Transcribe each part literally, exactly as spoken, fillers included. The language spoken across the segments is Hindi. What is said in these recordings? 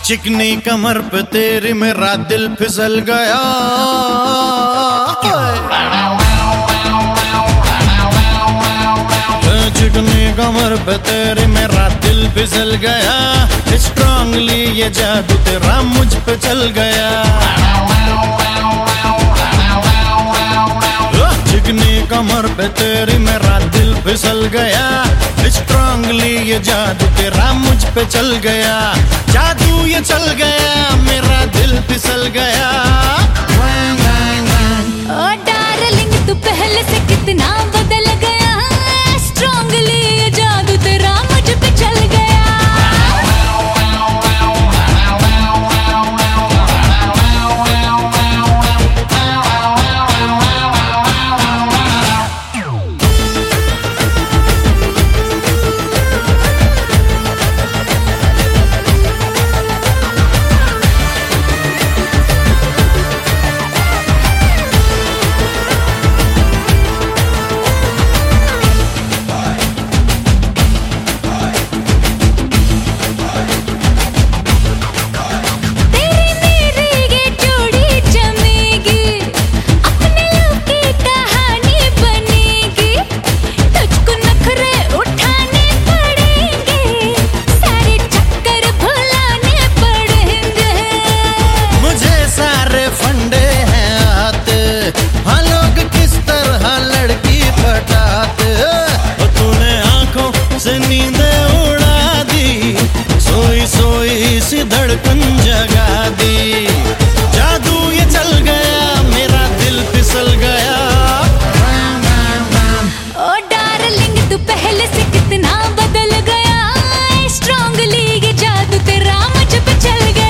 चिकनी कमर पे तेरी मेरा दिल फिसल गया। चिकनी कमर पे तेरी मेरा दिल फिसल गया। स्ट्रांगली ये जादू तेरा मुझ पे चल गया। चिकनी कमर पे तेरी मेरा दिल फिसल गया। स्ट्रांगली ये जादू तेरा मुझ पे चल गया। जादू ये चल गया, मेरा दिल फिसल गया। ओ डार्लिंग तू पहले से कितना बदल गया। स्ट्रांगली ये जादू तेरा मुझ पे चल गया। धड़कन जगा दी। जादू ये चल गया, मेरा दिल फिसल गया। ओ डार्लिंग तू पहले से कितना बदल गया। स्ट्रांगली ये जादू तेरा मुझ पे चल गया।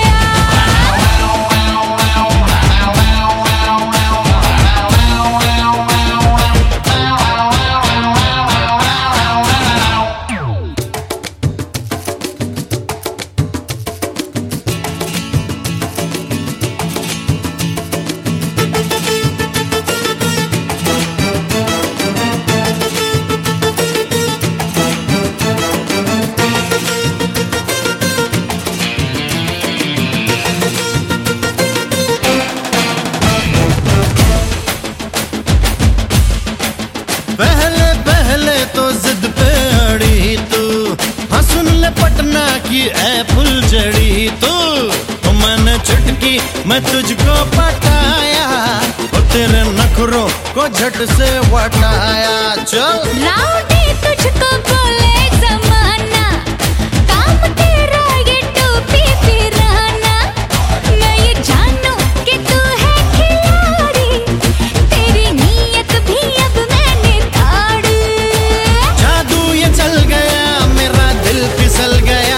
पहले पहले तो जिद पे अड़ी तू। हाँ सुन ले पटना की ऐ फुलझड़ी तू। तो मैंने चुटकी मैं तुझको पटाया। और तेरे नखरों को झट से वटाया। चल राउडी तुझको बोले जमाना। काम तेरा ये टोपी पिराना। मैं ये जानू कि तू है खिलाड़ी। तेरी नीयत भी अब मैंने ताड़ी। जादू ये चल गया, मेरा दिल फिसल गया।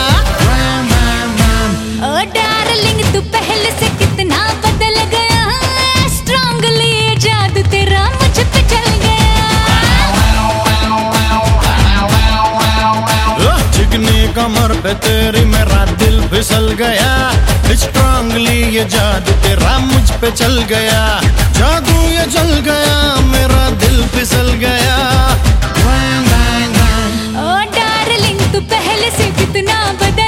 ओ डार्लिंग तू पहले से कितना बदल गया। स्ट्रांगली ये जादू तेरा मुझ पे चल गया। चिकनी कमर पे तेरी मेरा दिल फिसल गया। स्ट्रांगली ये जादू तेरा मुझ पे चल गया। जादू ये चल गया, मेरा दिल फिसल गया। ओ डार्लिंग तू पहले से कितना बदल